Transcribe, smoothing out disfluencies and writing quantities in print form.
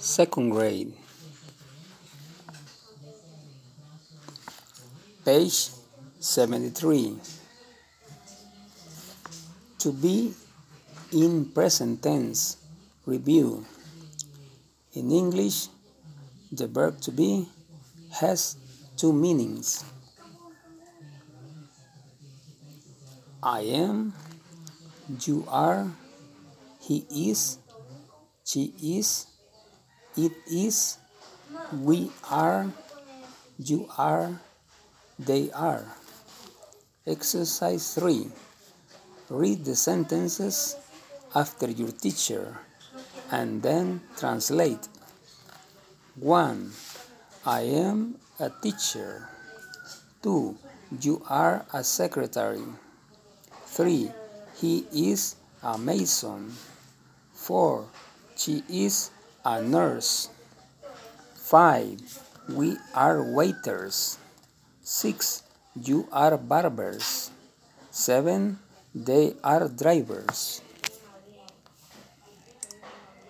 Second grade, page 73. To be in present tense. Review. In English, the verb to be has two meanings. I am, you are, he is, she is, it is, we are, you are, they are. Exercise 3. Read the sentences after your teacher and then translate. 1. I am a teacher. 2. You are a secretary. 3. He is a mason. 4. She is a nurse. 5. We are waiters. 6. You are barbers. 7. They are drivers.